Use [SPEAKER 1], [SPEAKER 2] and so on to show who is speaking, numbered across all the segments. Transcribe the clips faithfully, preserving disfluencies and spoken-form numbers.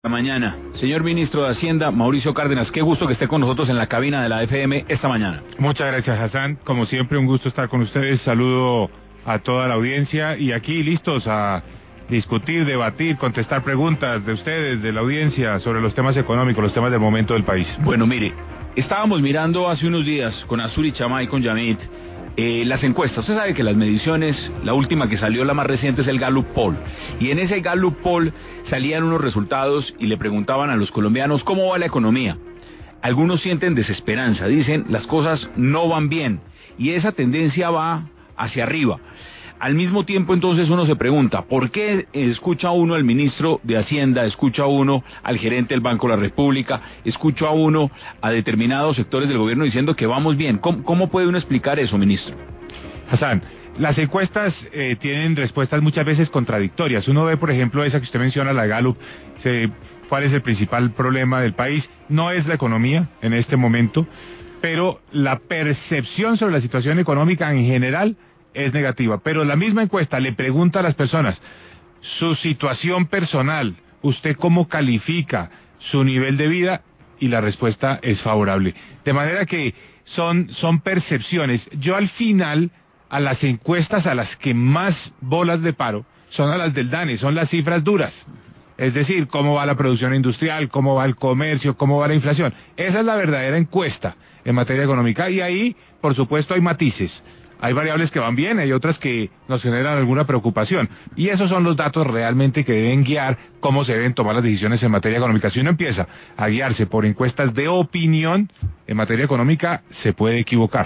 [SPEAKER 1] La mañana. Señor Ministro de Hacienda, Mauricio Cárdenas, qué gusto que esté con nosotros en la cabina de la F M esta mañana.
[SPEAKER 2] Muchas gracias, Hassan. Como siempre, un gusto estar con ustedes. Saludo a toda la audiencia y aquí listos a discutir, debatir, contestar preguntas de ustedes, de la audiencia, sobre los temas económicos, los temas del momento del país.
[SPEAKER 1] Bueno, mire, estábamos mirando hace unos días con Azuri Chamá y con Yamit eh, las encuestas. Usted sabe que las mediciones, la última que salió, la más reciente, es el Gallup Poll. Y en ese Gallup Poll salían unos resultados y le preguntaban a los colombianos cómo va la economía. Algunos sienten desesperanza, dicen las cosas no van bien y esa tendencia va hacia arriba. Al mismo tiempo, entonces, uno se pregunta, ¿por qué escucha uno al ministro de Hacienda, escucha uno al gerente del Banco de la República, escucha uno a determinados sectores del gobierno diciendo que vamos bien? ¿Cómo, cómo puede uno explicar eso, ministro?
[SPEAKER 2] Hassan, las encuestas eh, tienen respuestas muchas veces contradictorias. Uno ve, por ejemplo, esa que usted menciona, la Gallup, se, ¿cuál es el principal problema del país? No es la economía en este momento, pero la percepción sobre la situación económica en general es negativa. Pero la misma encuesta le pregunta a las personas su situación personal, usted cómo califica su nivel de vida, y la respuesta es favorable. De manera que son, son percepciones. Yo al final, a las encuestas a las que más bolas de paro son a las del DANE, son las cifras duras. Es decir, cómo va la producción industrial, cómo va el comercio, cómo va la inflación. Esa es la verdadera encuesta en materia económica y ahí, por supuesto, hay matices. Hay variables que van bien, hay otras que nos generan alguna preocupación. Y esos son los datos realmente que deben guiar cómo se deben tomar las decisiones en materia económica. Si uno empieza a guiarse por encuestas de opinión en materia económica, se puede equivocar.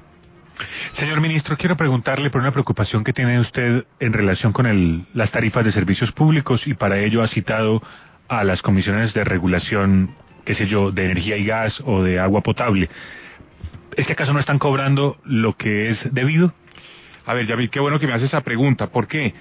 [SPEAKER 3] Señor ministro, quiero preguntarle por una preocupación que tiene usted en relación con el, las tarifas de servicios públicos, y para ello ha citado a las comisiones de regulación, qué sé yo, de energía y gas o de agua potable. ¿Es que acaso no están cobrando lo que es debido?
[SPEAKER 2] A ver, Yamil, qué bueno que me hace esa pregunta. ¿Por qué?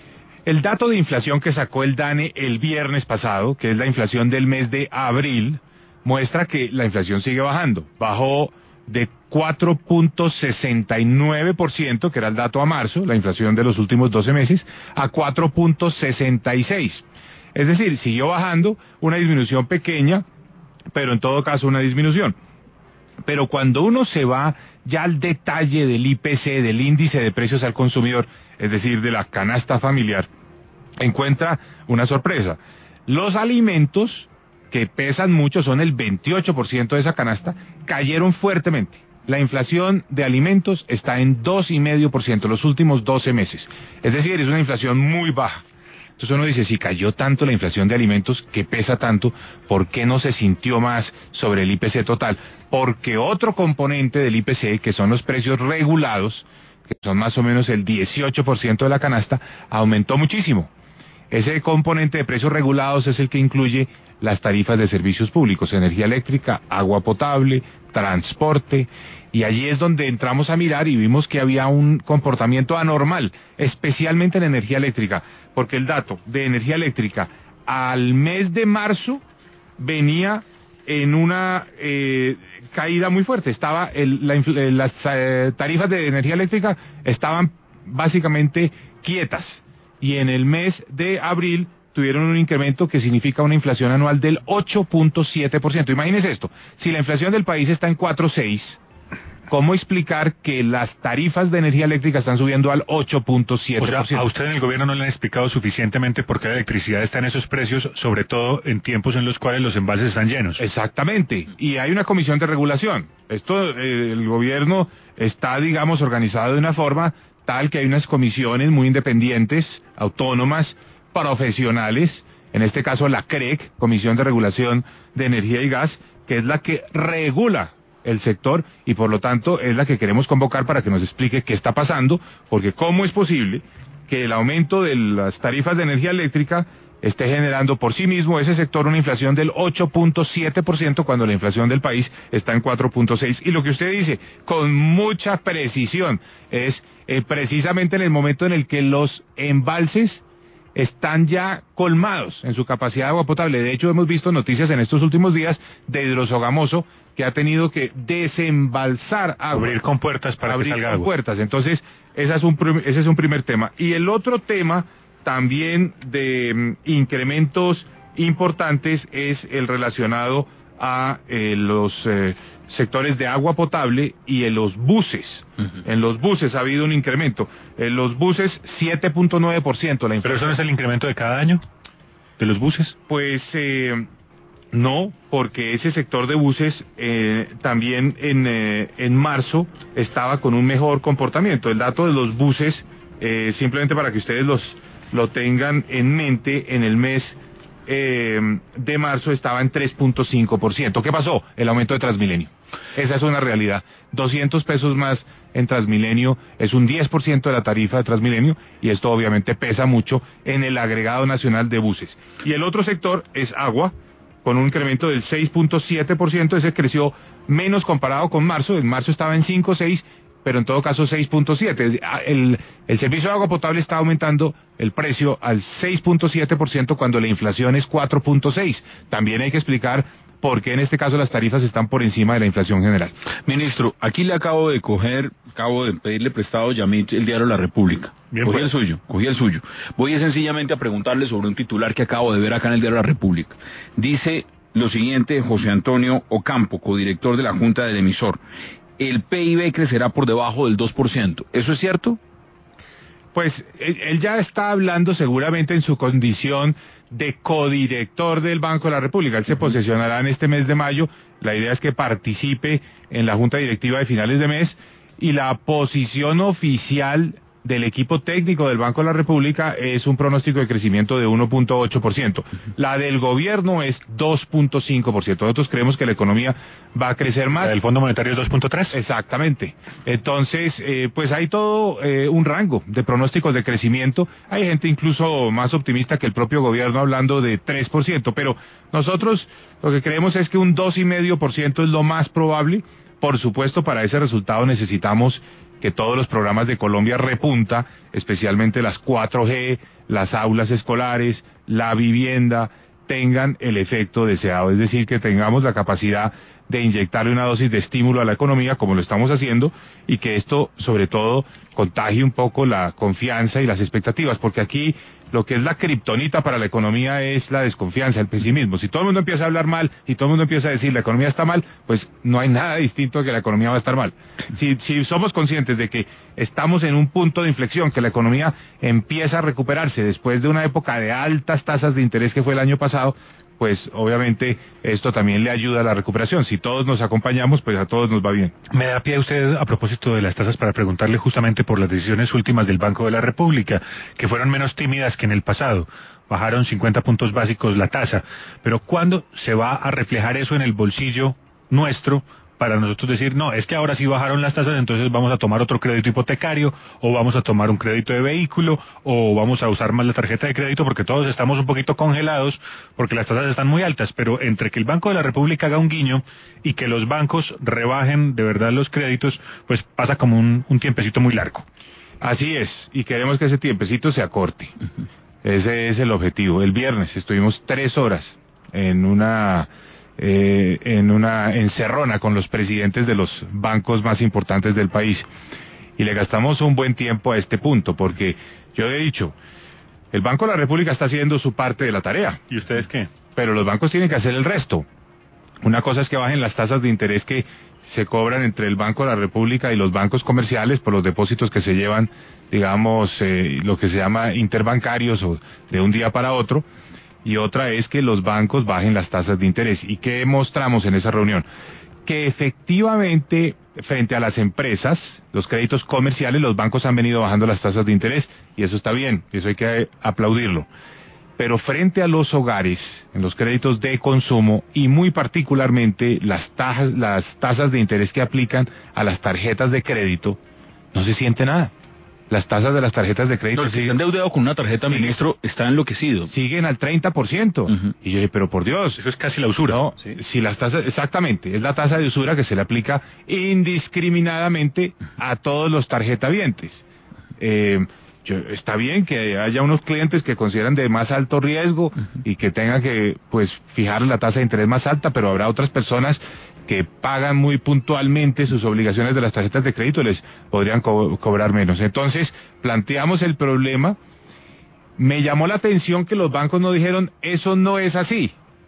[SPEAKER 2] El dato de inflación que sacó el DANE el viernes pasado, que es la inflación del mes de abril, muestra que la inflación sigue bajando. Bajó de cuatro punto sesenta y nueve por ciento, que era el dato a marzo, la inflación de los últimos doce meses, a cuatro punto sesenta y seis. Es decir, siguió bajando, una disminución pequeña, pero en todo caso una disminución. Pero cuando uno se va ya al detalle del I P C, del índice de precios al consumidor, es decir, de la canasta familiar, encuentra una sorpresa. Los alimentos, que pesan mucho, son el veintiocho por ciento de esa canasta, cayeron fuertemente. La inflación de alimentos está en dos coma cinco por ciento los últimos doce meses. Es decir, es una inflación muy baja. Entonces uno dice, si cayó tanto la inflación de alimentos, que pesa tanto, ¿por qué no se sintió más sobre el I P C total? Porque otro componente del I P C, que son los precios regulados, que son más o menos el dieciocho por ciento de la canasta, aumentó muchísimo. Ese componente de precios regulados es el que incluye las tarifas de servicios públicos, energía eléctrica, agua potable, transporte, y allí es donde entramos a mirar y vimos que había un comportamiento anormal, especialmente en energía eléctrica, porque el dato de energía eléctrica al mes de marzo venía en una eh, caída muy fuerte. Estaba el, la, las eh, tarifas de energía eléctrica estaban básicamente quietas, y en el mes de abril tuvieron un incremento que significa una inflación anual del ocho punto siete por ciento. Imagínense esto, si la inflación del país está en cuatro punto seis, ¿cómo explicar que las tarifas de energía eléctrica están subiendo al ocho punto siete por ciento?
[SPEAKER 3] O sea, a usted en el gobierno no le han explicado suficientemente por qué la electricidad está en esos precios, sobre todo en tiempos en los cuales los embalses están llenos.
[SPEAKER 2] Exactamente, y hay una comisión de regulación. Esto, eh, el gobierno está, digamos, organizado de una forma tal que hay unas comisiones muy independientes, autónomas, profesionales, en este caso la C R E C, Comisión de Regulación de Energía y Gas, que es la que regula el sector y por lo tanto es la que queremos convocar para que nos explique qué está pasando, porque cómo es posible que el aumento de las tarifas de energía eléctrica esté generando por sí mismo ese sector una inflación del ocho punto siete por ciento cuando la inflación del país está en cuatro punto seis. Y lo que usted dice, con mucha precisión, es eh, precisamente en el momento en el que los embalses están ya colmados en su capacidad de agua potable. De hecho, hemos visto noticias en estos últimos días de Hidrosogamoso que ha tenido que desembalsar agua.
[SPEAKER 3] Abrir compuertas para
[SPEAKER 2] abrir
[SPEAKER 3] que salga agua.
[SPEAKER 2] compuertas. Entonces, ese es, un, ese es un primer tema. Y el otro tema, también de um, incrementos importantes es el relacionado a eh, los eh, sectores de agua potable y en los buses. Uh-huh. En los buses ha habido un incremento. En los buses siete punto nueve por ciento la inflación.
[SPEAKER 3] ¿Pero eso no es el incremento de cada año? ¿De los buses?
[SPEAKER 2] Pues eh, no, porque ese sector de buses eh, también en, eh, en marzo estaba con un mejor comportamiento. El dato de los buses, eh, simplemente para que ustedes los lo tengan en mente, en el mes eh, de marzo estaba en tres punto cinco por ciento. ¿Qué pasó? El aumento de Transmilenio. Esa es una realidad. doscientos pesos más en Transmilenio es un diez por ciento de la tarifa de Transmilenio y esto obviamente pesa mucho en el agregado nacional de buses. Y el otro sector es agua, con un incremento del seis punto siete por ciento, ese creció menos comparado con marzo, en marzo estaba en cinco punto seis, pero en todo caso seis punto siete. El, el servicio de agua potable está aumentando el precio al seis punto siete por ciento cuando la inflación es cuatro punto seis. También hay que explicar por qué en este caso las tarifas están por encima de la inflación general.
[SPEAKER 1] Ministro, aquí le acabo de coger, acabo de pedirle prestado a Yamit el diario La República. Bien, cogí pues. el suyo, cogí el suyo. Voy sencillamente a preguntarle sobre un titular que acabo de ver acá en el diario La República. Dice lo siguiente José Antonio Ocampo, codirector de la Junta del emisor. El P I B crecerá por debajo del dos por ciento. ¿Eso es cierto?
[SPEAKER 2] Pues él, él ya está hablando seguramente en su condición de codirector del Banco de la República. Él se posesionará en este mes de mayo. La idea es que participe en la junta directiva de finales de mes y la posición oficial del equipo técnico del Banco de la República es un pronóstico de crecimiento de uno punto ocho por ciento. La del gobierno es dos punto cinco por ciento. Nosotros creemos que la economía va a crecer más.
[SPEAKER 3] ¿El Fondo Monetario es dos punto tres?
[SPEAKER 2] Exactamente. Entonces, eh, pues hay todo eh, un rango de pronósticos de crecimiento. Hay gente incluso más optimista que el propio gobierno hablando de tres por ciento, pero nosotros lo que creemos es que un dos coma cinco por ciento es lo más probable. Por supuesto, para ese resultado necesitamos que todos los programas de Colombia repunta, especialmente las cuatro G, las aulas escolares, la vivienda, tengan el efecto deseado, es decir, que tengamos la capacidad de inyectarle una dosis de estímulo a la economía, como lo estamos haciendo, y que esto, sobre todo, contagie un poco la confianza y las expectativas, porque aquí lo que es la kriptonita para la economía es la desconfianza, el pesimismo. Si todo el mundo empieza a hablar mal y todo el mundo empieza a decir la economía está mal, pues no hay nada distinto de que la economía va a estar mal. Si, si somos conscientes de que estamos en un punto de inflexión, que la economía empieza a recuperarse después de una época de altas tasas de interés que fue el año pasado, pues obviamente esto también le ayuda a la recuperación. Si todos nos acompañamos, pues a todos nos va bien.
[SPEAKER 3] Me da pie a usted, a propósito de las tasas, para preguntarle justamente por las decisiones últimas del Banco de la República, que fueron menos tímidas que en el pasado. Bajaron cincuenta puntos básicos la tasa. Pero ¿cuándo se va a reflejar eso en el bolsillo nuestro para nosotros decir, no, es que ahora sí bajaron las tasas, entonces vamos a tomar otro crédito hipotecario, o vamos a tomar un crédito de vehículo, o vamos a usar más la tarjeta de crédito, porque todos estamos un poquito congelados, porque las tasas están muy altas, pero entre que el Banco de la República haga un guiño y que los bancos rebajen de verdad los créditos, pues pasa como un, un tiempecito muy largo.
[SPEAKER 2] Así es, y queremos que ese tiempecito se acorte. Uh-huh. Ese es el objetivo. El viernes estuvimos tres horas en una... Eh, en una encerrona con los presidentes de los bancos más importantes del país y le gastamos un buen tiempo a este punto, porque yo he dicho, el Banco de la República está haciendo su parte de la tarea.
[SPEAKER 3] ¿Y ustedes qué?
[SPEAKER 2] Pero los bancos tienen que hacer el resto. Una cosa es que bajen las tasas de interés que se cobran entre el Banco de la República y los bancos comerciales por los depósitos que se llevan, digamos, eh, lo que se llama interbancarios o de un día para otro. Y otra es que los bancos bajen las tasas de interés. ¿Y qué mostramos en esa reunión? Que efectivamente, frente a las empresas, los créditos comerciales, los bancos han venido bajando las tasas de interés, y eso está bien, y eso hay que aplaudirlo. Pero frente a los hogares, en los créditos de consumo, y muy particularmente las tasas, las tasas de interés que aplican a las tarjetas de crédito, no se siente nada. Las tasas de las tarjetas de crédito...
[SPEAKER 1] No, el que está endeudado con una tarjeta, ministro, está enloquecido.
[SPEAKER 2] Siguen al treinta por ciento. Uh-huh. Y yo dije, pero por Dios...
[SPEAKER 3] Eso es casi la usura.
[SPEAKER 2] No, sí. Si las tasas... Exactamente, es la tasa de usura que se le aplica indiscriminadamente a todos los tarjetavientes. Eh, yo, está bien que haya unos clientes que consideran de más alto riesgo uh-huh. y que tengan que, pues, fijar la tasa de interés más alta, pero habrá otras personas que pagan muy puntualmente sus obligaciones de las tarjetas de crédito, les podrían co- cobrar menos. Entonces, planteamos el problema Me llamó la atención que los bancos no dijeron, eso no es así.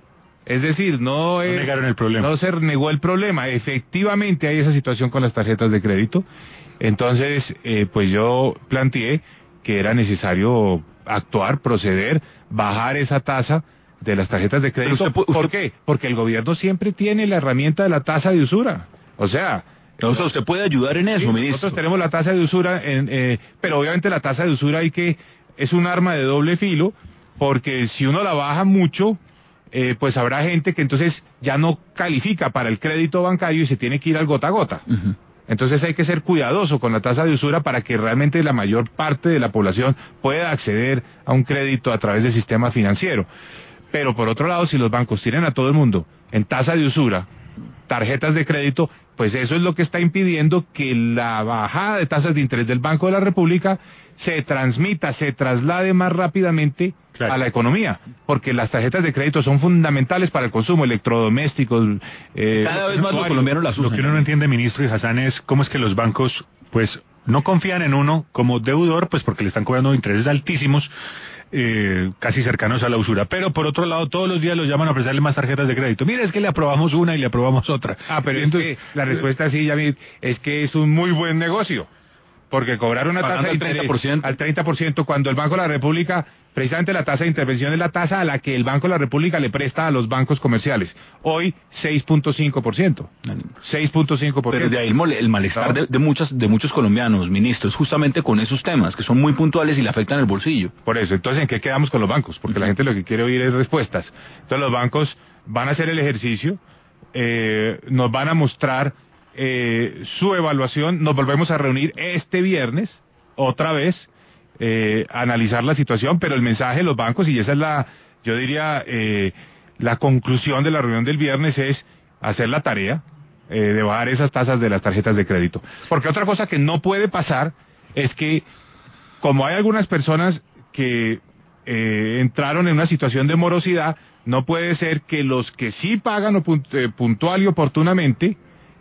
[SPEAKER 2] Es decir, no, es,
[SPEAKER 3] no negaron el problema.
[SPEAKER 2] No se negó el problema. Efectivamente hay esa situación con las tarjetas de crédito. Entonces, eh, pues yo planteé que era necesario actuar, proceder, bajar esa tasa de las tarjetas de crédito.
[SPEAKER 1] Usted, usted,
[SPEAKER 2] ¿Por qué? Porque el gobierno siempre tiene la herramienta de la tasa de usura. O sea...
[SPEAKER 1] O sea, usted puede ayudar en eso,
[SPEAKER 2] sí,
[SPEAKER 1] ministro.
[SPEAKER 2] Nosotros tenemos la tasa de usura, en, eh, pero obviamente la tasa de usura hay que es un arma de doble filo, porque si uno la baja mucho, eh, pues habrá gente que entonces ya no califica para el crédito bancario y se tiene que ir al gota a gota. Uh-huh. Entonces hay que ser cuidadoso con la tasa de usura para que realmente la mayor parte de la población pueda acceder a un crédito a través del sistema financiero. Pero por otro lado, si los bancos tienen a todo el mundo en tasa de usura, tarjetas de crédito, pues eso es lo que está impidiendo que la bajada de tasas de interés del Banco de la República se transmita, se traslade más rápidamente claro. a la economía, porque las tarjetas de crédito son fundamentales para el consumo, electrodomésticos.
[SPEAKER 1] Eh, Cada vez más los colombianos las usan.
[SPEAKER 3] Lo que uno no entiende, ministro y Hassan, es cómo es que los bancos, pues, no confían en uno como deudor, pues porque le están cobrando intereses altísimos, Eh, casi cercanos a la usura, pero por otro lado todos los días los llaman a ofrecerle más tarjetas de crédito. Mire, es que le aprobamos una y le aprobamos otra.
[SPEAKER 2] Ah, pero entonces la respuesta sí, Yamid, es que es un muy buen negocio, porque cobrar una tasa de interés
[SPEAKER 1] treinta por ciento.
[SPEAKER 2] al treinta por ciento cuando el Banco de la República, precisamente la tasa de intervención es la tasa a la que el Banco de la República le presta a los bancos comerciales. Hoy seis punto cinco por ciento. seis punto cinco por ciento.
[SPEAKER 1] Pero de ahí el, mole, el malestar de, de, muchas, de muchos colombianos, ministros, justamente con esos temas, que son muy puntuales y le afectan el bolsillo.
[SPEAKER 2] Por eso, entonces, ¿en qué quedamos con los bancos? Porque uh-huh. la gente lo que quiere oír es respuestas. Entonces los bancos van a hacer el ejercicio, eh, nos van a mostrar eh, su evaluación, nos volvemos a reunir este viernes, otra vez, Eh, analizar la situación, pero el mensaje de los bancos, y esa es la, yo diría, eh, la conclusión de la reunión del viernes es hacer la tarea eh, de bajar esas tasas de las tarjetas de crédito. Porque otra cosa que no puede pasar es que, como hay algunas personas que eh, entraron en una situación de morosidad, no puede ser que los que sí pagan puntual y oportunamente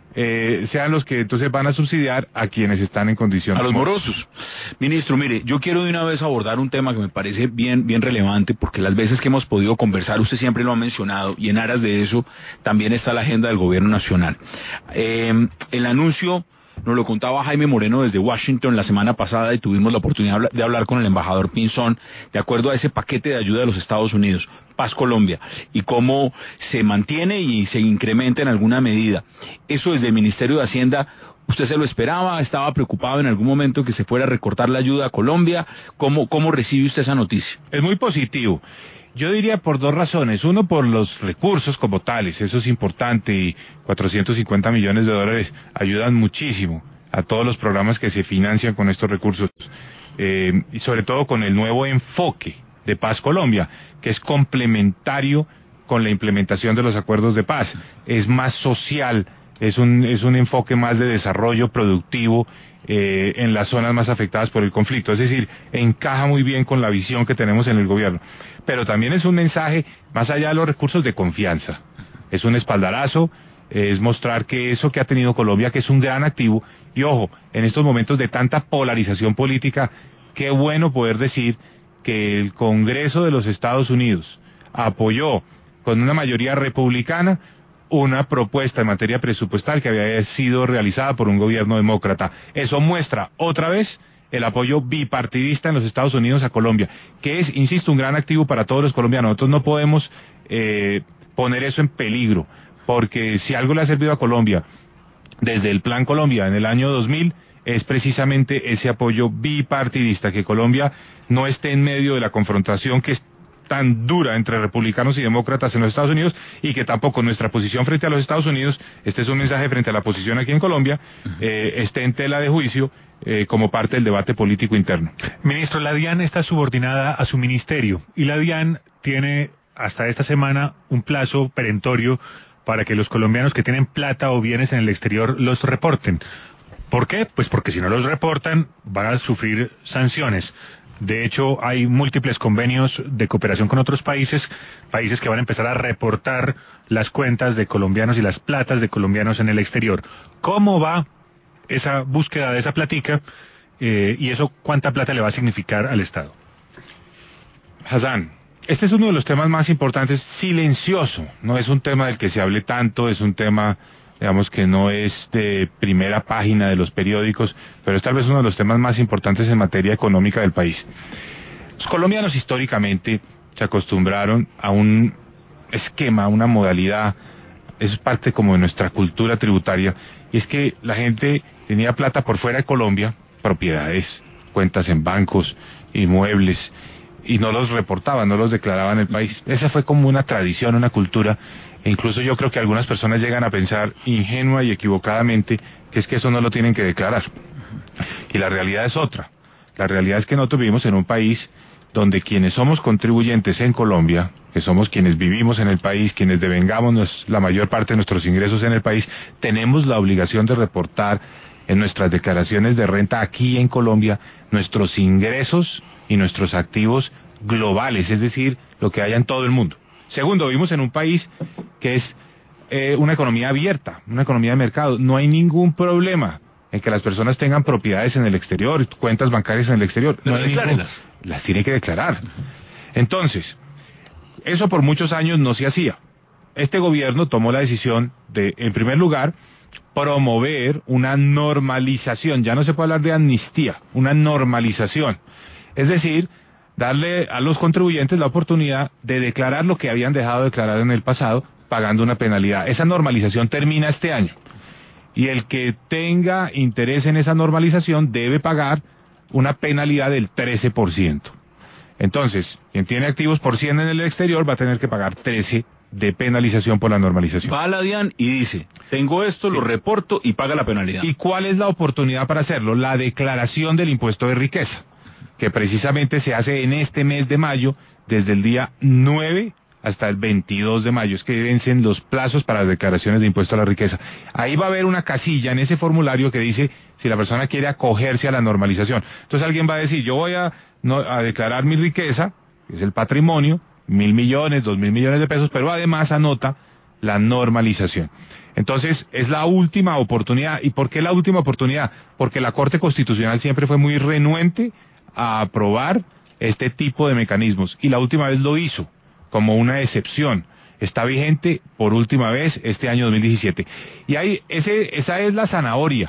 [SPEAKER 2] Eh, sean los que entonces van a subsidiar a quienes están en condiciones.
[SPEAKER 1] A los morosos. Ministro, mire, yo quiero de una vez abordar un tema que me parece bien, bien relevante, porque las veces que hemos podido conversar, usted siempre lo ha mencionado, y en aras de eso también está la agenda del gobierno nacional. Eh, el anuncio nos lo contaba Jaime Moreno desde Washington la semana pasada y tuvimos la oportunidad de hablar con el embajador Pinzón de acuerdo a ese paquete de ayuda de los Estados Unidos, Paz Colombia, y cómo se mantiene y se incrementa en alguna medida. Eso desde el Ministerio de Hacienda, ¿usted se lo esperaba? ¿Estaba preocupado en algún momento que se fuera a recortar la ayuda a Colombia? ¿Cómo, cómo recibe usted esa noticia?
[SPEAKER 2] Es muy positivo. Yo diría por dos razones. Uno, por los recursos como tales, eso es importante, y cuatrocientos cincuenta millones de dólares ayudan muchísimo a todos los programas que se financian con estos recursos, eh, y sobre todo con el nuevo enfoque de Paz Colombia, que es complementario con la implementación de los acuerdos de paz. Es más social, es un, es un enfoque más de desarrollo productivo eh, en las zonas más afectadas por el conflicto. Es decir, encaja muy bien con la visión que tenemos en el gobierno. Pero también es un mensaje más allá de los recursos de confianza. Es un espaldarazo, es mostrar que eso que ha tenido Colombia, que es un gran activo, y ojo, en estos momentos de tanta polarización política, qué bueno poder decir que el Congreso de los Estados Unidos apoyó con una mayoría republicana una propuesta en materia presupuestal que había sido realizada por un gobierno demócrata. Eso muestra otra vez el apoyo bipartidista en los Estados Unidos a Colombia, que es, insisto, un gran activo para todos los colombianos. Nosotros no podemos eh, poner eso en peligro, porque si algo le ha servido a Colombia desde el Plan Colombia en el año dos mil, es precisamente ese apoyo bipartidista, que Colombia no esté en medio de la confrontación que es tan dura entre republicanos y demócratas en los Estados Unidos, y que tampoco nuestra posición frente a los Estados Unidos, este es un mensaje frente a la posición aquí en Colombia, eh, esté en tela de juicio eh, como parte del debate político interno.
[SPEAKER 3] Ministro, la DIAN está subordinada a su ministerio, y la DIAN tiene hasta esta semana un plazo perentorio para que los colombianos que tienen plata o bienes en el exterior los reporten. ¿Por qué? Pues porque si no los reportan van a sufrir sanciones. De hecho, hay múltiples convenios de cooperación con otros países, países que van a empezar a reportar las cuentas de colombianos y las platas de colombianos en el exterior. ¿Cómo va esa búsqueda de esa platica? Eh, y eso, ¿cuánta plata le va a significar al Estado?
[SPEAKER 2] Hassan, este es uno de los temas más importantes, silencioso, no es un tema del que se hable tanto, es un tema, digamos, que no es de primera página de los periódicos, pero es tal vez uno de los temas más importantes en materia económica del país. Los colombianos históricamente se acostumbraron a un esquema, a una modalidad, es parte como de nuestra cultura tributaria, y es que la gente tenía plata por fuera de Colombia, propiedades, cuentas en bancos, inmuebles, y no los reportaban, no los declaraban en el país. Esa fue como una tradición, una cultura, e incluso yo creo que algunas personas llegan a pensar ingenua y equivocadamente que es que eso no lo tienen que declarar. Y la realidad es otra. La realidad es que nosotros vivimos en un país donde quienes somos contribuyentes en Colombia, que somos quienes vivimos en el país, quienes devengamos la mayor parte de nuestros ingresos en el país, tenemos la obligación de reportar en nuestras declaraciones de renta aquí en Colombia nuestros ingresos y nuestros activos globales, es decir, lo que haya en todo el mundo. Segundo, vivimos en un país que es eh, una economía abierta, una economía de mercado. No hay ningún problema en que las personas tengan propiedades en el exterior, cuentas bancarias en el exterior. No hay ningún, las tiene que declarar. Entonces, eso por muchos años no se hacía. Este gobierno tomó la decisión de, en primer lugar, promover una normalización, ya no se puede hablar de amnistía, una normalización. Es decir, darle a los contribuyentes la oportunidad de declarar lo que habían dejado de declarar en el pasado, pagando una penalidad. Esa normalización termina este año. Y el que tenga interés en esa normalización debe pagar una penalidad del trece por ciento. Entonces, quien tiene activos por cien en el exterior va a tener que pagar trece de penalización por la normalización.
[SPEAKER 1] Va a la DIAN y dice, tengo esto, lo reporto y paga la penalidad.
[SPEAKER 2] ¿Y cuál es la oportunidad para hacerlo? La declaración del impuesto de riqueza, que precisamente se hace en este mes de mayo, desde el día nueve hasta el veintidós de mayo, es que vencen los plazos para las declaraciones de impuesto a la riqueza. Ahí va a haber una casilla en ese formulario que dice si la persona quiere acogerse a la normalización. Entonces alguien va a decir, yo voy a, no, a declarar mi riqueza, que es el patrimonio, mil millones, dos mil millones de pesos, pero además anota la normalización. Entonces, es la última oportunidad. ¿Y por qué la última oportunidad? Porque la Corte Constitucional siempre fue muy renuente a aprobar este tipo de mecanismos, y la última vez lo hizo como una excepción. Está vigente por última vez este año dos mil diecisiete. Y ahí, ese, esa es la zanahoria.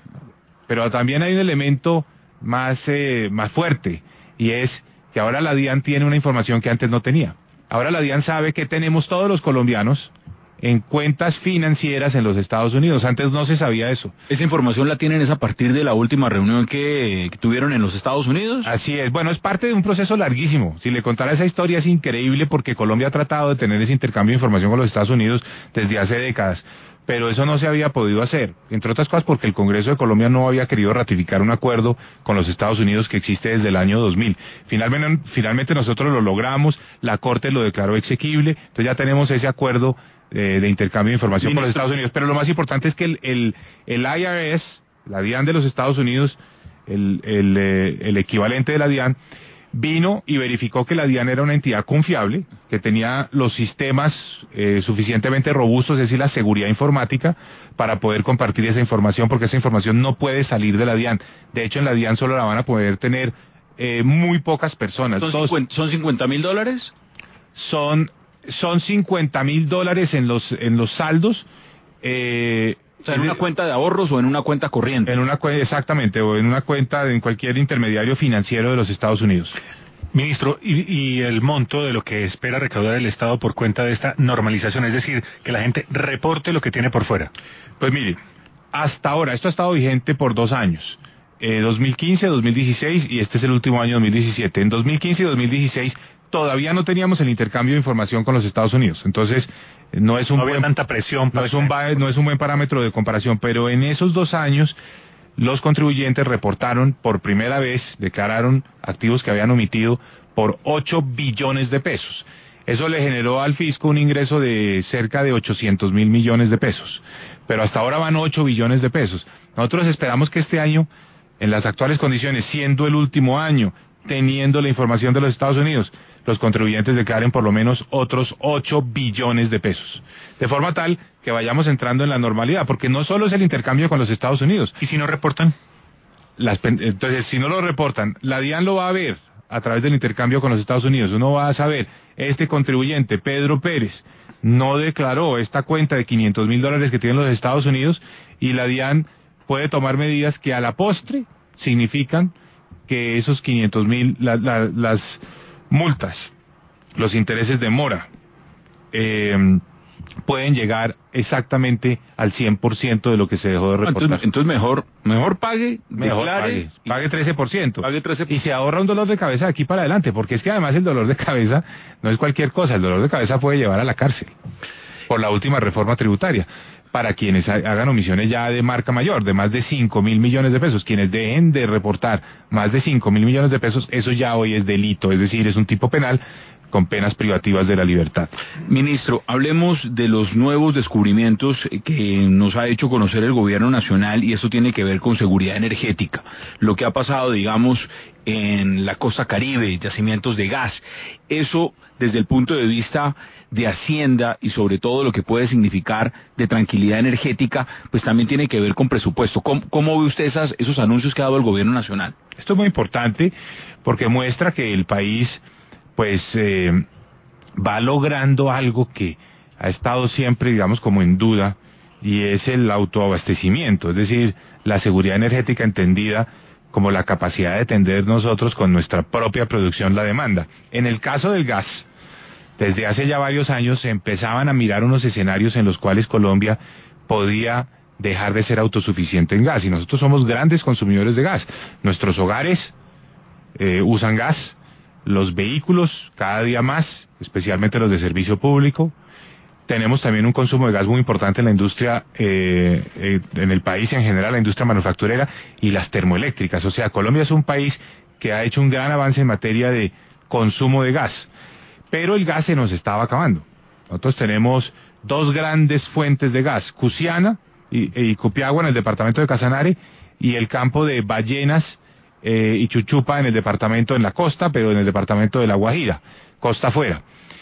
[SPEAKER 2] Pero también hay un elemento más, eh, más fuerte, y es que ahora la DIAN tiene una información que antes no tenía. Ahora la DIAN sabe que tenemos todos los colombianos en cuentas financieras en los Estados Unidos. Antes no se sabía eso.
[SPEAKER 1] ¿Esa información la tienen es a partir de la última reunión que, que tuvieron en los Estados Unidos?
[SPEAKER 2] Así es. Bueno, es parte de un proceso larguísimo. Si le contara esa historia es increíble, porque Colombia ha tratado de tener ese intercambio de información con los Estados Unidos desde hace décadas. Pero eso no se había podido hacer, entre otras cosas porque el Congreso de Colombia no había querido ratificar un acuerdo con los Estados Unidos que existe desde el año dos mil. Finalmente, finalmente nosotros lo logramos, la Corte lo declaró exequible, entonces ya tenemos ese acuerdo eh, de intercambio de información Ministro. con los Estados Unidos. Pero lo más importante es que el, el, el I R S, la DIAN de los Estados Unidos, el, el, eh, el equivalente de la DIAN, vino y verificó que la DIAN era una entidad confiable, que tenía los sistemas eh, suficientemente robustos, es decir, la seguridad informática, para poder compartir esa información, porque esa información no puede salir de la DIAN. De hecho, en la DIAN solo la van a poder tener eh, muy pocas personas.
[SPEAKER 1] ¿Son, Todos, cincuenta, ¿son cincuenta mil dólares?
[SPEAKER 2] Son, son cincuenta mil dólares en los, en los saldos. Eh,
[SPEAKER 1] O sea, en una cuenta de ahorros o en una cuenta corriente.
[SPEAKER 2] En una exactamente, o en una cuenta en cualquier intermediario financiero de los Estados Unidos.
[SPEAKER 3] Ministro, y, y el monto de lo que espera recaudar el Estado por cuenta de esta normalización, es decir, que la gente reporte lo que tiene por fuera.
[SPEAKER 2] Pues mire, hasta ahora, esto ha estado vigente por dos años, eh, dos mil quince, dos mil dieciséis, y este es el último año, dos mil diecisiete. En dos mil quince y dos mil dieciséis todavía no teníamos el intercambio de información con los Estados Unidos, entonces no es un
[SPEAKER 3] no había
[SPEAKER 2] buen,
[SPEAKER 3] tanta presión,
[SPEAKER 2] no es un no es un buen parámetro de comparación, pero en esos dos años los contribuyentes reportaron por primera vez, declararon activos que habían omitido por ocho billones de pesos. Eso le generó al fisco un ingreso de cerca de ochocientos mil millones de pesos, pero hasta ahora van ocho billones de pesos. Nosotros esperamos que este año, en las actuales condiciones, siendo el último año, teniendo la información de los Estados Unidos, los contribuyentes declaren por lo menos otros ocho billones de pesos. De forma tal que vayamos entrando en la normalidad, porque no solo es el intercambio con los Estados Unidos.
[SPEAKER 3] ¿Y si no reportan?
[SPEAKER 2] Las, entonces, si no lo reportan, la DIAN lo va a ver a través del intercambio con los Estados Unidos. Uno va a saber, este contribuyente, Pedro Pérez, no declaró esta cuenta de quinientos mil dólares que tienen los Estados Unidos, y la DIAN puede tomar medidas que a la postre significan que esos quinientos mil, la, la, las multas, los intereses de mora, eh, pueden llegar exactamente al cien por ciento de lo que se dejó de reportar.
[SPEAKER 1] Entonces, entonces mejor, mejor pague,
[SPEAKER 2] mejor
[SPEAKER 1] declare,
[SPEAKER 2] pague, pague trece por ciento.
[SPEAKER 1] Pague trece por ciento.
[SPEAKER 2] Y se ahorra un dolor de cabeza de aquí para adelante, porque es que además el dolor de cabeza no es cualquier cosa, el dolor de cabeza puede llevar a la cárcel por la última reforma tributaria. Para quienes hagan omisiones ya de marca mayor, de más de cinco mil millones de pesos, quienes dejen de reportar más de cinco mil millones de pesos, eso ya hoy es delito, es decir, es un tipo penal con penas privativas de la libertad.
[SPEAKER 1] Ministro, hablemos de los nuevos descubrimientos que nos ha hecho conocer el gobierno nacional, y eso tiene que ver con seguridad energética. Lo que ha pasado, digamos, en la costa Caribe, yacimientos de gas. Eso, desde el punto de vista de Hacienda y sobre todo lo que puede significar de tranquilidad energética, pues también tiene que ver con presupuesto. ¿Cómo, cómo ve usted esas, esos anuncios que ha dado el gobierno nacional?
[SPEAKER 2] Esto es muy importante porque muestra que el país pues eh, va logrando algo que ha estado siempre, digamos, como en duda, y es el autoabastecimiento, es decir, la seguridad energética entendida como la capacidad de atender nosotros con nuestra propia producción la demanda. En el caso del gas, desde hace ya varios años se empezaban a mirar unos escenarios en los cuales Colombia podía dejar de ser autosuficiente en gas, y nosotros somos grandes consumidores de gas. Nuestros hogares eh, usan gas, los vehículos cada día más, especialmente los de servicio público. Tenemos también un consumo de gas muy importante en la industria, eh, eh, en el país en general, la industria manufacturera y las termoeléctricas. O sea, Colombia es un país que ha hecho un gran avance en materia de consumo de gas, pero el gas se nos estaba acabando. Nosotros tenemos dos grandes fuentes de gas, Cusiana y, y Copiagua en el departamento de Casanare, y el campo de Ballenas eh, y Chuchupa en el departamento, en la costa, pero en el departamento de La Guajira, costa afuera.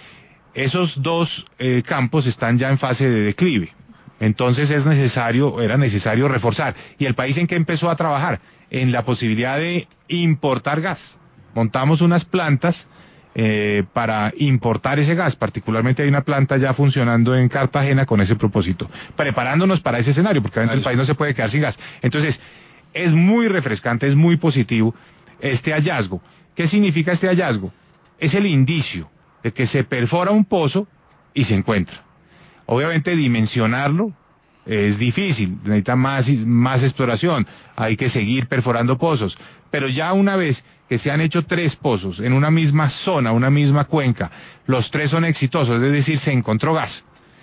[SPEAKER 2] Esos dos eh, campos están ya en fase de declive, entonces es necesario, era necesario reforzar. ¿Y el país en qué empezó a trabajar? En la posibilidad de importar gas. Montamos unas plantas eh, para importar ese gas, particularmente hay una planta ya funcionando en Cartagena con ese propósito, preparándonos para ese escenario, porque adentro el país no se puede quedar sin gas. Entonces, es muy refrescante, es muy positivo este hallazgo. ¿Qué significa este hallazgo? Es el indicio de que se perfora un pozo y se encuentra. Obviamente dimensionarlo es difícil, necesita más, más exploración, hay que seguir perforando pozos, pero ya una vez que se han hecho tres pozos en una misma zona, una misma cuenca, los tres son exitosos, es decir, se encontró gas,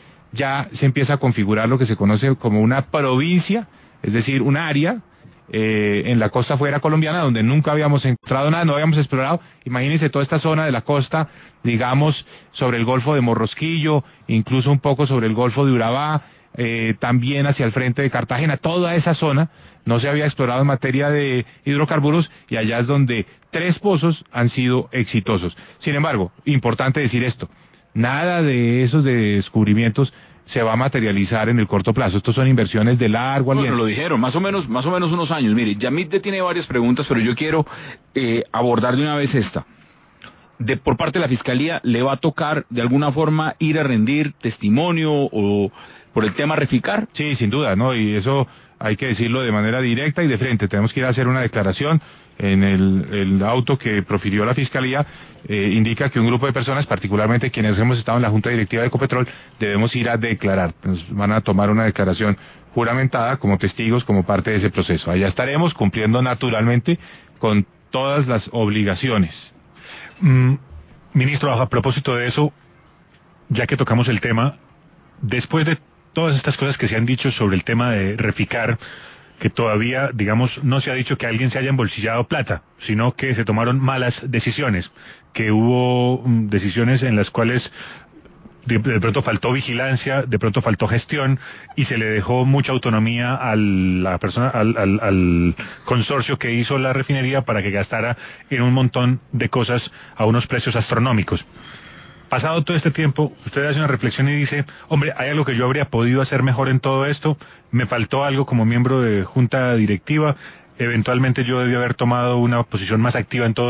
[SPEAKER 2] ya se empieza a configurar lo que se conoce como una provincia, es decir, un área eh, en la costa afuera colombiana donde nunca habíamos entrado nada, no habíamos explorado. Imagínense toda esta zona de la costa, digamos, sobre el Golfo de Morrosquillo, incluso un poco sobre el Golfo de Urabá, eh, también hacia el frente de Cartagena, toda esa zona no se había explorado en materia de hidrocarburos, y allá es donde tres pozos han sido exitosos. Sin embargo, importante decir esto, nada de esos descubrimientos se va a materializar en el corto plazo. Estos son inversiones de largo aliento.
[SPEAKER 1] Bueno, lo dijeron, más o menos, más o menos unos años. Mire, Yamit tiene varias preguntas, pero yo quiero eh, abordar de una vez esta. De, por parte de la Fiscalía, ¿le va a tocar de alguna forma ir a rendir testimonio o por el tema Reficar?
[SPEAKER 2] Sí, sin duda, ¿no? Y eso hay que decirlo de manera directa y de frente. Tenemos que ir a hacer una declaración. En el, el auto que profirió la Fiscalía eh, indica que un grupo de personas, particularmente quienes hemos estado en la Junta Directiva de Ecopetrol, debemos ir a declarar. Nos van a tomar una declaración juramentada como testigos, como parte de ese proceso. Allá estaremos cumpliendo naturalmente con todas las obligaciones.
[SPEAKER 3] Mm, ministro, a propósito de eso, ya que tocamos el tema, después de todas estas cosas que se han dicho sobre el tema de Reficar, que todavía, digamos, no se ha dicho que alguien se haya embolsillado plata, sino que se tomaron malas decisiones, que hubo um, decisiones en las cuales de, de pronto faltó vigilancia, de pronto faltó gestión, y se le dejó mucha autonomía a la persona, al, al, al consorcio que hizo la refinería para que gastara en un montón de cosas a unos precios astronómicos. Pasado todo este tiempo, usted hace una reflexión y dice, hombre, hay algo que yo habría podido hacer mejor en todo esto, me faltó algo como miembro de junta directiva, eventualmente yo debí haber tomado una posición más activa en todo esto.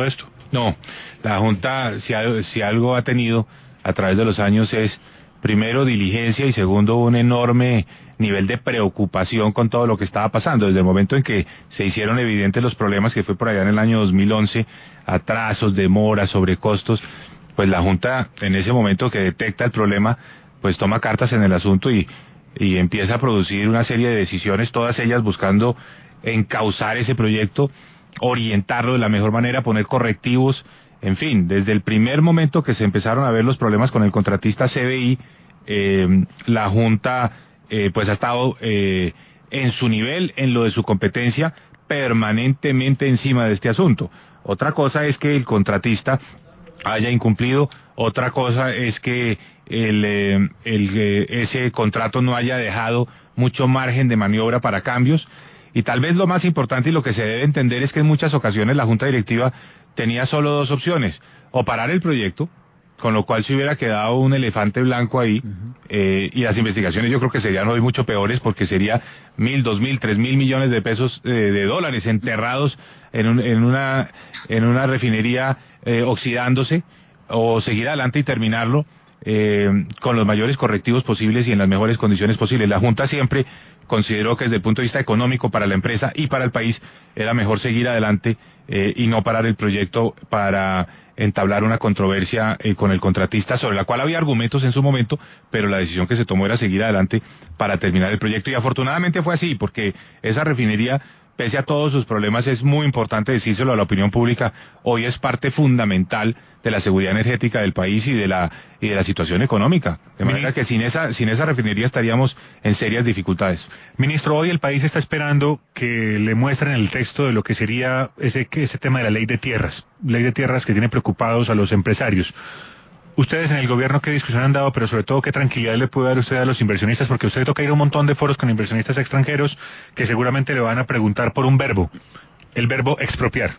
[SPEAKER 2] No, la Junta, si, si algo ha tenido a través de los años es, primero, diligencia y segundo, un enorme nivel de preocupación con todo lo que estaba pasando. Desde el momento en que se hicieron evidentes los problemas, que fue por allá en el año dos mil once, atrasos, demoras, sobrecostos, pues la Junta, en ese momento que detecta el problema, pues toma cartas en el asunto y, y empieza a producir una serie de decisiones, todas ellas buscando encauzar ese proyecto, orientarlo de la mejor manera, poner correctivos, en fin, desde el primer momento que se empezaron a ver los problemas con el contratista C B I, eh, la Junta eh, pues ha estado eh, en su nivel, en lo de su competencia, permanentemente encima de este asunto. Otra cosa es que el contratista haya incumplido, otra cosa es que el, eh, el, eh, ese contrato no haya dejado mucho margen de maniobra para cambios, y tal vez lo más importante y lo que se debe entender es que en muchas ocasiones la Junta Directiva tenía solo dos opciones: o parar el proyecto, con lo cual se hubiera quedado un elefante blanco ahí, uh-huh. eh, y las investigaciones yo creo que serían hoy mucho peores, porque sería mil, dos mil, tres mil millones de pesos eh, de dólares enterrados en, un, en una en una refinería eh, oxidándose, o seguir adelante y terminarlo eh, con los mayores correctivos posibles y en las mejores condiciones posibles. La Junta siempre consideró que desde el punto de vista económico para la empresa y para el país era mejor seguir adelante eh, y no parar el proyecto para entablar una controversia eh, con el contratista, sobre la cual había argumentos en su momento, pero la decisión que se tomó era seguir adelante para terminar el proyecto, y afortunadamente fue así, porque esa refinería, pese a todos sus problemas, es muy importante decírselo a la opinión pública, hoy es parte fundamental de la seguridad energética del país y de la y de la situación económica. De manera que sin esa sin esa refinería estaríamos en serias dificultades.
[SPEAKER 3] Ministro, hoy el país está esperando que le muestren el texto de lo que sería ese ese tema de la ley de tierras, ley de tierras que tiene preocupados a los empresarios. Ustedes en el gobierno, ¿qué discusión han dado? Pero sobre todo, ¿qué tranquilidad le puede dar usted a los inversionistas? Porque usted toca ir a un montón de foros con inversionistas extranjeros que seguramente le van a preguntar por un verbo, el verbo expropiar.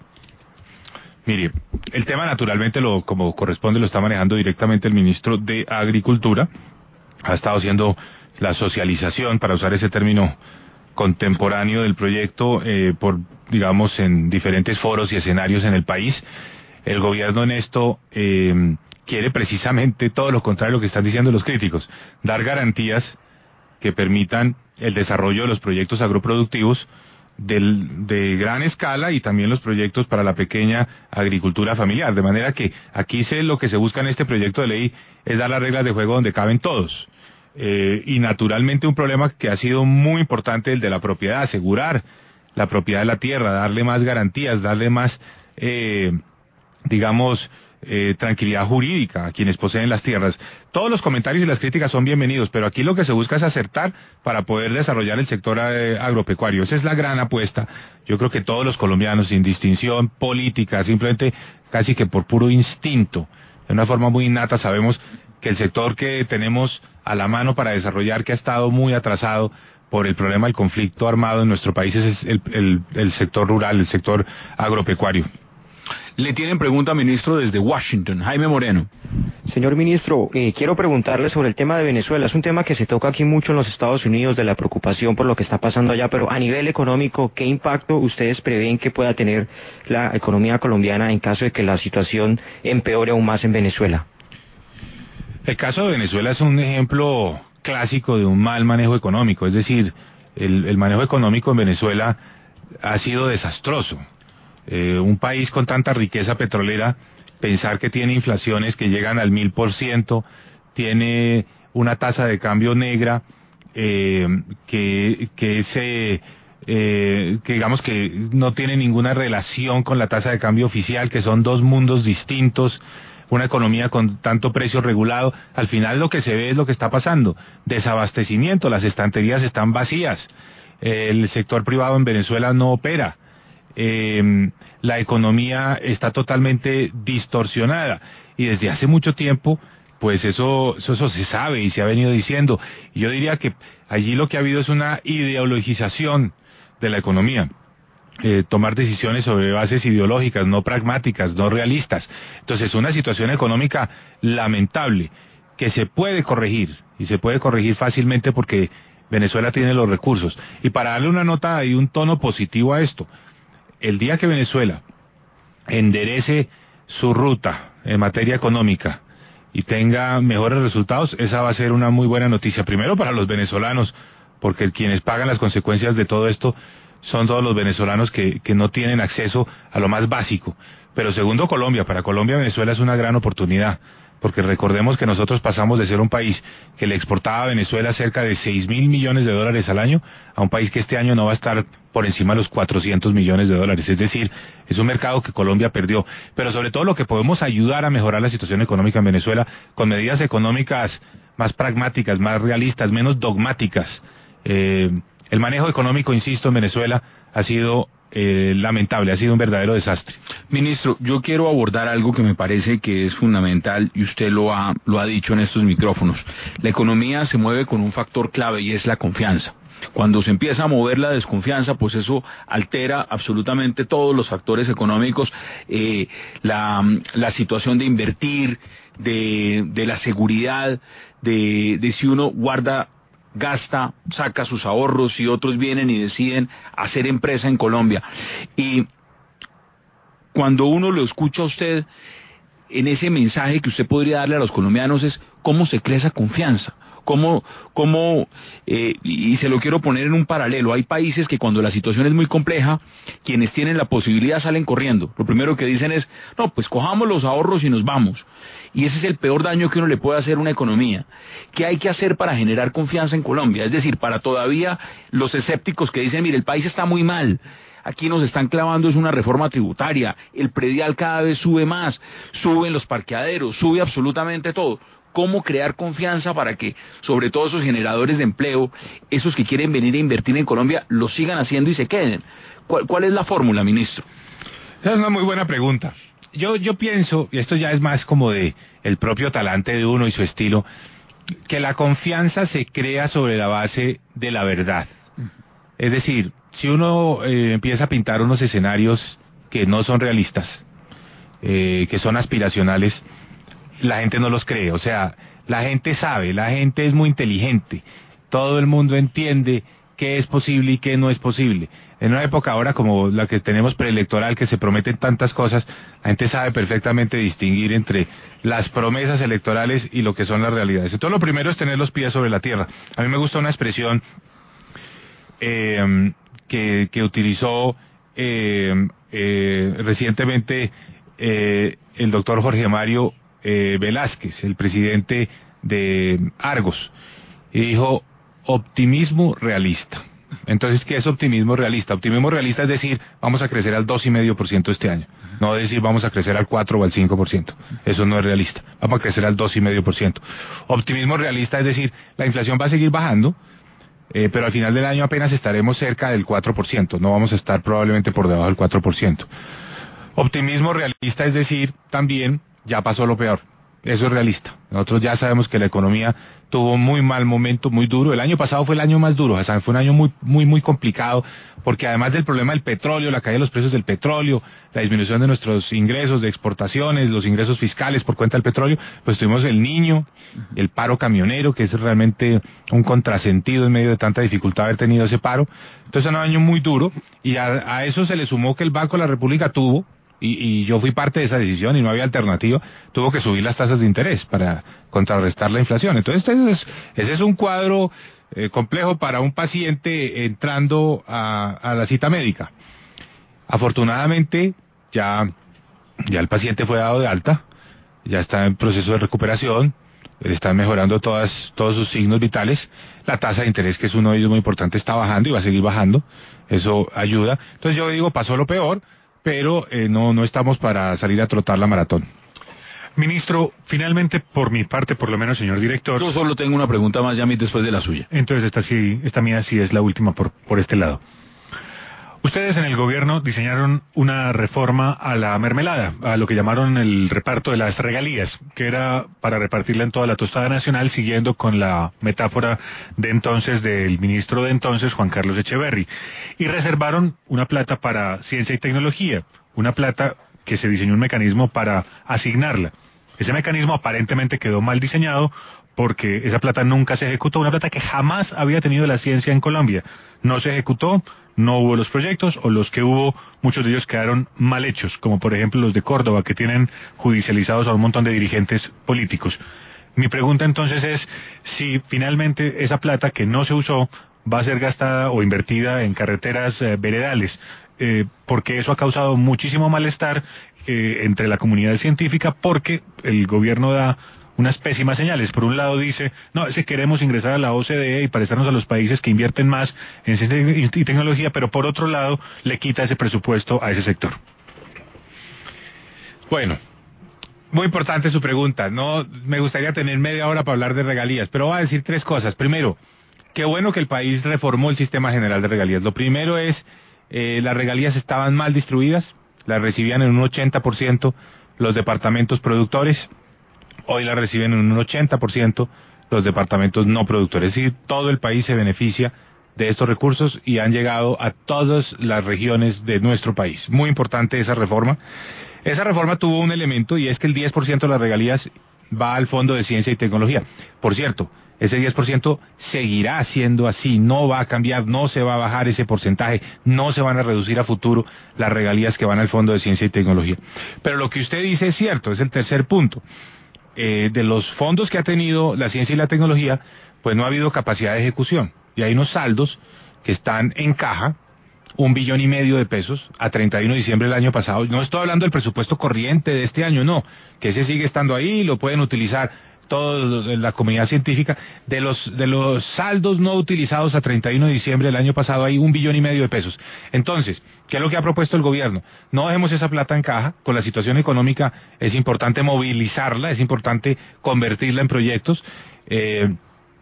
[SPEAKER 2] Mire, el tema naturalmente, lo como corresponde, lo está manejando directamente el ministro de Agricultura. Ha estado haciendo la socialización, para usar ese término contemporáneo, del proyecto eh, por, digamos, en diferentes foros y escenarios en el país. El gobierno en esto eh, quiere precisamente todo lo contrario de lo que están diciendo los críticos: dar garantías que permitan el desarrollo de los proyectos agroproductivos Del, de gran escala, y también los proyectos para la pequeña agricultura familiar, de manera que aquí se, lo que se busca en este proyecto de ley es dar las reglas de juego donde caben todos, eh, y naturalmente un problema que ha sido muy importante, el de la propiedad, asegurar la propiedad de la tierra, darle más garantías, darle más eh, digamos Eh, tranquilidad jurídica a quienes poseen las tierras. Todos los comentarios y las críticas son bienvenidos, pero aquí lo que se busca es acertar para poder desarrollar el sector eh, agropecuario. Esa es la gran apuesta. Yo creo que todos los colombianos, sin distinción política, simplemente casi que por puro instinto, de una forma muy innata, sabemos que el sector que tenemos a la mano para desarrollar, que ha estado muy atrasado por el problema del conflicto armado en nuestro país, es el, el, el sector rural, el sector agropecuario.
[SPEAKER 1] Le tienen pregunta, ministro, desde Washington, Jaime Moreno.
[SPEAKER 4] Señor ministro, eh, quiero preguntarle sobre el tema de Venezuela. Es un tema que se toca aquí mucho en los Estados Unidos, de la preocupación por lo que está pasando allá, pero a nivel económico, ¿qué impacto ustedes prevén que pueda tener la economía colombiana en caso de que la situación empeore aún más en Venezuela?
[SPEAKER 2] El caso de Venezuela es un ejemplo clásico de un mal manejo económico, es decir, el, el manejo económico en Venezuela ha sido desastroso. Eh, un país con tanta riqueza petrolera, pensar que tiene inflaciones que llegan al mil por ciento, tiene una tasa de cambio negra, eh, que, que ese, eh, que digamos que no tiene ninguna relación con la tasa de cambio oficial, que son dos mundos distintos, una economía con tanto precio regulado. Al final lo que se ve es lo que está pasando: desabastecimiento, las estanterías están vacías, eh, el sector privado en Venezuela no opera. Eh, la economía está totalmente distorsionada, y desde hace mucho tiempo pues eso, eso eso se sabe y se ha venido diciendo, y yo diría que allí lo que ha habido es una ideologización de la economía, eh, tomar decisiones sobre bases ideológicas, no pragmáticas, no realistas. Entonces, una situación económica lamentable que se puede corregir, y se puede corregir fácilmente porque Venezuela tiene los recursos. Y para darle una nota y un tono positivo a esto: el día que Venezuela enderece su ruta en materia económica y tenga mejores resultados, esa va a ser una muy buena noticia. Primero para los venezolanos, porque quienes pagan las consecuencias de todo esto son todos los venezolanos que, que no tienen acceso a lo más básico. Pero segundo, Colombia. Para Colombia, Venezuela es una gran oportunidad, porque recordemos que nosotros pasamos de ser un país que le exportaba a Venezuela cerca de seis mil millones de dólares al año, a un país que este año no va a estar por encima de los cuatrocientos millones de dólares. Es decir, es un mercado que Colombia perdió. Pero sobre todo lo que podemos ayudar a mejorar la situación económica en Venezuela con medidas económicas más pragmáticas, más realistas, menos dogmáticas. Eh, el manejo económico, insisto, en Venezuela ha sido eh, lamentable, ha sido un verdadero desastre.
[SPEAKER 1] Ministro, yo quiero abordar algo que me parece que es fundamental y usted lo ha, lo ha dicho en estos micrófonos. La economía se mueve con un factor clave y es la confianza. Cuando se empieza a mover la desconfianza, pues eso altera absolutamente todos los factores económicos, eh, la, la situación de invertir, de, de la seguridad, de, de si uno guarda, gasta, saca sus ahorros y otros vienen y deciden hacer empresa en Colombia. Y cuando uno lo escucha a usted, en ese mensaje que usted podría darle a los colombianos es cómo se crea esa confianza. Cómo, cómo eh, y se lo quiero poner en un paralelo, hay países que cuando la situación es muy compleja, quienes tienen la posibilidad salen corriendo. Lo primero que dicen es, no, pues cojamos los ahorros y nos vamos. Y ese es el peor daño que uno le puede hacer a una economía. ¿Qué hay que hacer para generar confianza en Colombia? Es decir, para todavía los escépticos que dicen, mire, el país está muy mal, aquí nos están clavando es una reforma tributaria, el predial cada vez sube más, suben los parqueaderos, sube absolutamente todo. ¿Cómo crear confianza para que, sobre todo esos generadores de empleo, esos que quieren venir a invertir en Colombia, lo sigan haciendo y se queden? ¿Cuál, cuál es la fórmula, ministro?
[SPEAKER 2] Esa es una muy buena pregunta. Yo, yo pienso, y esto ya es más como de el propio talante de uno y su estilo, que la confianza se crea sobre la base de la verdad. Es decir, si uno eh, empieza a pintar unos escenarios que no son realistas, eh, que son aspiracionales, la gente no los cree. O sea, la gente sabe, la gente es muy inteligente, todo el mundo entiende qué es posible y qué no es posible. En una época ahora como la que tenemos preelectoral, que se prometen tantas cosas, la gente sabe perfectamente distinguir entre las promesas electorales y lo que son las realidades. Entonces lo primero es tener los pies sobre la tierra. A mí me gusta una expresión eh, que, que utilizó eh, eh, recientemente eh, el doctor Jorge Mario Eh, Velázquez, el presidente de Argos, y dijo optimismo realista. Entonces, ¿qué es optimismo realista? Optimismo realista es decir, vamos a crecer al dos coma cinco por ciento este año, no decir vamos a crecer al cuatro o al cinco por ciento, eso no es realista, vamos a crecer al dos coma cinco por ciento. Optimismo realista es decir, la inflación va a seguir bajando, eh, pero al final del año apenas estaremos cerca del cuatro por ciento, no vamos a estar probablemente por debajo del cuatro por ciento. Optimismo realista es decir, también ya pasó lo peor, eso es realista. Nosotros ya sabemos que la economía tuvo un muy mal momento, muy duro. El año pasado fue el año más duro, Hassan, fue un año muy, muy, muy complicado, porque además del problema del petróleo, la caída de los precios del petróleo, la disminución de nuestros ingresos de exportaciones, los ingresos fiscales por cuenta del petróleo, pues tuvimos el niño, el paro camionero, que es realmente un contrasentido en medio de tanta dificultad haber tenido ese paro. Entonces, un año muy duro, y a, a eso se le sumó que el Banco de la República tuvo, Y, y yo fui parte de esa decisión y no había alternativa, tuvo que subir las tasas de interés para contrarrestar la inflación. Entonces ese es, ese es un cuadro eh, complejo para un paciente entrando a, a la cita médica. Afortunadamente ya, ya el paciente fue dado de alta, ya está en proceso de recuperación, están mejorando todas, todos sus signos vitales, la tasa de interés, que es uno de ellos muy importante, está bajando y va a seguir bajando, eso ayuda. Entonces yo digo, pasó lo peor, pero eh, no, no estamos para salir a trotar la maratón.
[SPEAKER 3] Ministro, finalmente, por mi parte, por lo menos, señor director...
[SPEAKER 1] Yo solo tengo una pregunta más, Yamit, después de la suya.
[SPEAKER 3] Entonces, esta, sí, esta mía sí es la última por, por este lado. Ustedes en el gobierno diseñaron una reforma a la mermelada, a lo que llamaron el reparto de las regalías, que era para repartirla en toda la tostada nacional, siguiendo con la metáfora de entonces del ministro de entonces, Juan Carlos Echeverry. Y reservaron una plata para ciencia y tecnología, una plata que se diseñó un mecanismo para asignarla. Ese mecanismo aparentemente quedó mal diseñado porque esa plata nunca se ejecutó, una plata que jamás había tenido la ciencia en Colombia. No se ejecutó, no hubo los proyectos, o los que hubo, muchos de ellos quedaron mal hechos, como por ejemplo los de Córdoba, que tienen judicializados a un montón de dirigentes políticos. Mi pregunta entonces es si finalmente esa plata que no se usó va a ser gastada o invertida en carreteras eh, veredales, eh, porque eso ha causado muchísimo malestar eh, entre la comunidad científica, porque el gobierno da unas pésimas señales. Por un lado dice, no, es que queremos ingresar a la O C D E y parecernos a los países que invierten más en ciencia y tecnología, pero por otro lado le quita ese presupuesto a ese sector.
[SPEAKER 2] Bueno, muy importante su pregunta. No, me gustaría tener media hora para hablar de regalías, pero voy a decir tres cosas. Primero, qué bueno que el país reformó el sistema general de regalías. Lo primero es, eh, las regalías estaban mal distribuidas, las recibían en un ochenta por ciento los departamentos productores. Hoy la reciben en un ochenta por ciento los departamentos no productores. Es decir, todo el país se beneficia de estos recursos y han llegado a todas las regiones de nuestro país. Muy importante esa reforma. Esa reforma tuvo un elemento, y es que el diez por ciento de las regalías va al Fondo de Ciencia y Tecnología. Por cierto, ese diez por ciento seguirá siendo así, no va a cambiar, no se va a bajar ese porcentaje, no se van a reducir a futuro las regalías que van al Fondo de Ciencia y Tecnología. Pero lo que usted dice es cierto, es el tercer punto. Eh, de los fondos que ha tenido la ciencia y la tecnología, pues no ha habido capacidad de ejecución. Y hay unos saldos que están en caja, un billón y medio de pesos, a treinta y uno de diciembre del año pasado. No estoy hablando del presupuesto corriente de este año, no, que ese sigue estando ahí, lo pueden utilizar toda la comunidad científica. De los, de los saldos no utilizados a treinta y uno de diciembre del año pasado hay un billón y medio de pesos. Entonces, ¿qué es lo que ha propuesto el gobierno? No dejemos esa plata en caja. Con la situación económica es importante movilizarla, es importante convertirla en proyectos, eh,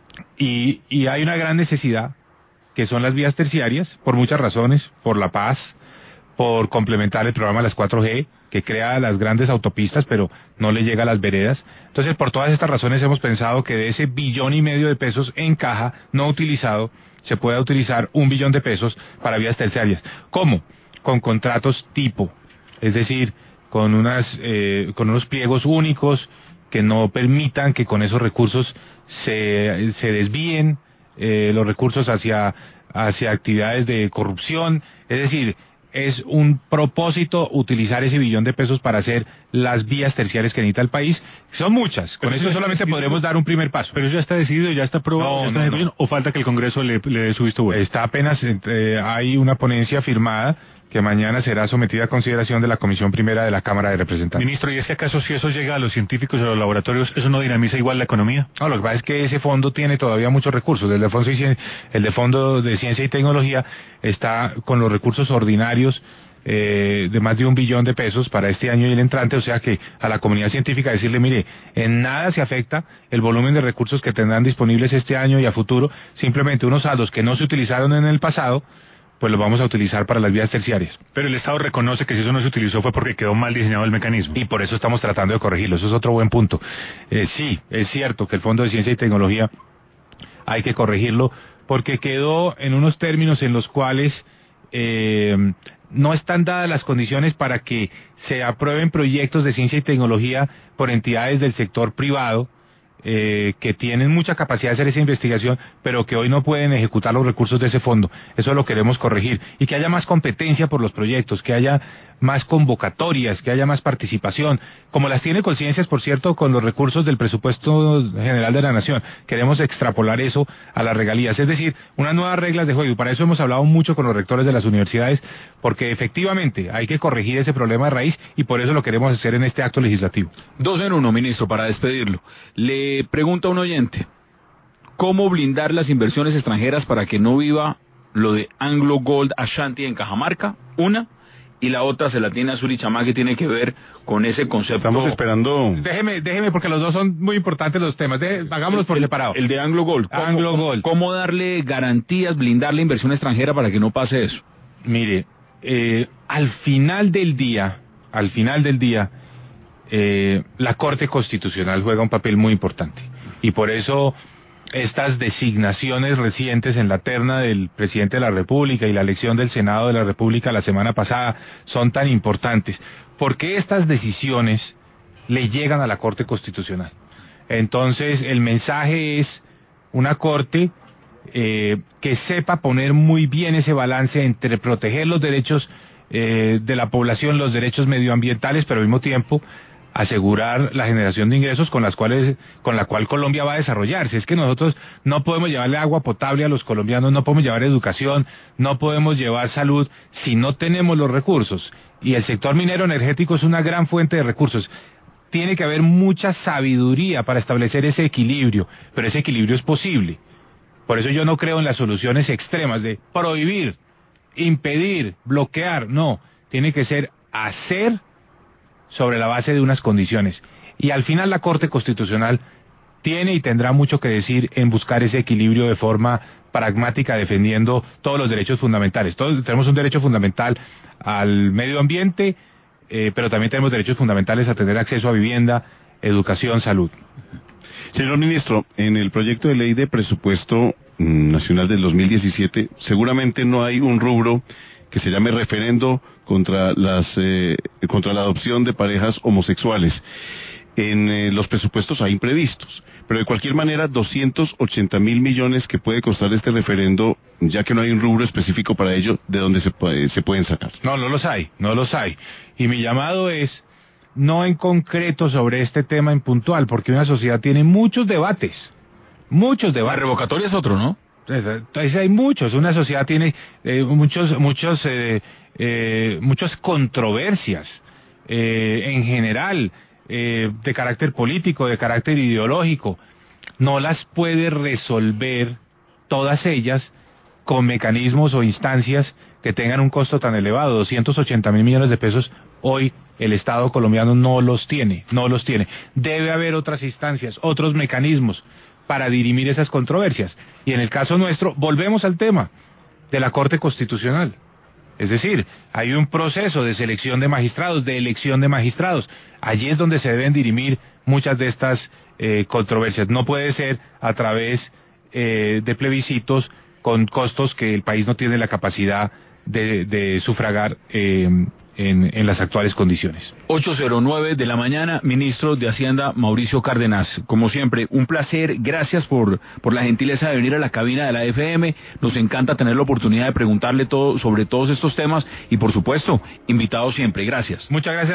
[SPEAKER 2] y, y hay una gran necesidad, que son las vías terciarias, por muchas razones, por la paz, por complementar el programa de las cuatro G, que crea las grandes autopistas, pero no le llega a las veredas. Entonces, por todas estas razones hemos pensado que de ese billón y medio de pesos en caja no utilizado, se pueda utilizar un billón de pesos para vías terciarias. ¿Cómo? Con contratos tipo, es decir, con unas, eh, con unos pliegos únicos que no permitan que con esos recursos se, se desvíen eh, los recursos hacia, hacia actividades de corrupción. Es decir, es un propósito utilizar ese billón de pesos para hacer las vías terciarias que necesita el país. Son muchas, con eso solamente podremos dar un primer paso.
[SPEAKER 3] Pero eso ya está decidido, ya está aprobado,
[SPEAKER 2] no,
[SPEAKER 3] ya está
[SPEAKER 2] no, no.
[SPEAKER 3] ¿O falta que el Congreso le, le dé su visto bueno?
[SPEAKER 2] Está apenas, eh, hay una ponencia firmada que mañana será sometida a consideración de la Comisión Primera de la Cámara de Representantes.
[SPEAKER 3] Ministro, ¿y es que acaso si eso llega a los científicos y a los laboratorios, eso no dinamiza igual la economía?
[SPEAKER 2] No, lo que pasa es que ese fondo tiene todavía muchos recursos. El de Fondo, el de Fondo de Ciencia y Tecnología está con los recursos ordinarios eh, de más de un billón de pesos para este año y el entrante, o sea que a la comunidad científica decirle, mire, en nada se afecta el volumen de recursos que tendrán disponibles este año y a futuro, simplemente unos saldos que no se utilizaron en el pasado, pues los vamos a utilizar para las vías terciarias.
[SPEAKER 3] Pero el Estado reconoce que si eso no se utilizó fue porque quedó mal diseñado el mecanismo.
[SPEAKER 2] Y por eso estamos tratando de corregirlo, eso es otro buen punto. Eh, sí, es cierto que el Fondo de Ciencia y Tecnología hay que corregirlo porque quedó en unos términos en los cuales eh, no están dadas las condiciones para que se aprueben proyectos de ciencia y tecnología por entidades del sector privado, Eh, que tienen mucha capacidad de hacer esa investigación, pero que hoy no pueden ejecutar los recursos de ese fondo. Eso lo queremos corregir. Y que haya más competencia por los proyectos, que haya más convocatorias, que haya más participación, como las tiene Colciencias, por cierto, con los recursos del presupuesto general de la Nación. Queremos extrapolar eso a las regalías, es decir, unas nuevas reglas de juego. Y para eso hemos hablado mucho con los rectores de las universidades, porque efectivamente hay que corregir ese problema de raíz y por eso lo queremos hacer en este acto legislativo.
[SPEAKER 1] Dos en uno, ministro, para despedirlo. Le pregunta un oyente, ¿cómo blindar las inversiones extranjeras para que no viva lo de Anglo Gold Ashanti en Cajamarca? Una. Y la otra se la tiene Azuri Chamá, que tiene que ver con ese concepto.
[SPEAKER 3] Estamos esperando.
[SPEAKER 2] Déjeme, déjeme, porque los dos son muy importantes los temas. Deje, hagámoslos por
[SPEAKER 1] el,
[SPEAKER 2] separado.
[SPEAKER 1] El de Anglo Gold. ¿Cómo,
[SPEAKER 2] Anglo
[SPEAKER 1] cómo,
[SPEAKER 2] Gold.
[SPEAKER 1] ¿Cómo darle garantías, blindar la inversión extranjera para que no pase eso?
[SPEAKER 2] Mire, eh, al final del día, al final del día, eh, la Corte Constitucional juega un papel muy importante. Y por eso estas designaciones recientes en la terna del presidente de la República y la elección del Senado de la República la semana pasada son tan importantes, porque estas decisiones le llegan a la Corte Constitucional. Entonces, el mensaje es una corte eh, que sepa poner muy bien ese balance entre proteger los derechos eh, de la población, los derechos medioambientales, pero al mismo tiempo asegurar la generación de ingresos con las cuales, con la cual Colombia va a desarrollarse. Es que nosotros no podemos llevarle agua potable a los colombianos, no podemos llevar educación, no podemos llevar salud si no tenemos los recursos. Y el sector minero energético es una gran fuente de recursos. Tiene que haber mucha sabiduría para establecer ese equilibrio, pero ese equilibrio es posible. Por eso yo no creo en las soluciones extremas de prohibir, impedir, bloquear, no. Tiene que ser hacer sobre la base de unas condiciones. Y al final la Corte Constitucional tiene y tendrá mucho que decir en buscar ese equilibrio de forma pragmática, defendiendo todos los derechos fundamentales. Todos tenemos un derecho fundamental al medio ambiente, eh, pero también tenemos derechos fundamentales a tener acceso a vivienda, educación, salud.
[SPEAKER 5] Señor ministro, en el proyecto de ley de presupuesto mm, nacional del dos mil diecisiete, seguramente no hay un rubro que se llame referendo contra las eh, contra la adopción de parejas homosexuales. En eh, los presupuestos hay imprevistos, pero de cualquier manera doscientos ochenta mil millones que puede costar este referendo, ya que no hay un rubro específico para ello, ¿de dónde se, puede, se pueden sacar?
[SPEAKER 2] No, no los hay, no los hay. Y mi llamado es no en concreto sobre este tema en puntual, porque una sociedad tiene muchos debates, muchos debates.
[SPEAKER 1] La revocatoria es otro, ¿no?
[SPEAKER 2] Entonces hay muchos, una sociedad tiene eh, muchos, muchos, eh, eh, muchas controversias eh, en general, eh, de carácter político, de carácter ideológico. No las puede resolver todas ellas con mecanismos o instancias que tengan un costo tan elevado. doscientos ochenta mil millones de pesos hoy el Estado colombiano no los tiene, no los tiene. Debe haber otras instancias, otros mecanismos para dirimir esas controversias. Y en el caso nuestro, volvemos al tema de la Corte Constitucional. Es decir, hay un proceso de selección de magistrados, de elección de magistrados. Allí es donde se deben dirimir muchas de estas eh, controversias. No puede ser a través eh, de plebiscitos con costos que el país no tiene la capacidad de, de sufragar eh, en, en las actuales condiciones.
[SPEAKER 1] ocho cero nueve de la mañana, ministro de Hacienda Mauricio Cárdenas. Como siempre, un placer, gracias por, por la gentileza de venir a la cabina de la F M. Nos encanta tener la oportunidad de preguntarle todo sobre todos estos temas y, por supuesto, invitado siempre. Gracias.
[SPEAKER 2] Muchas gracias.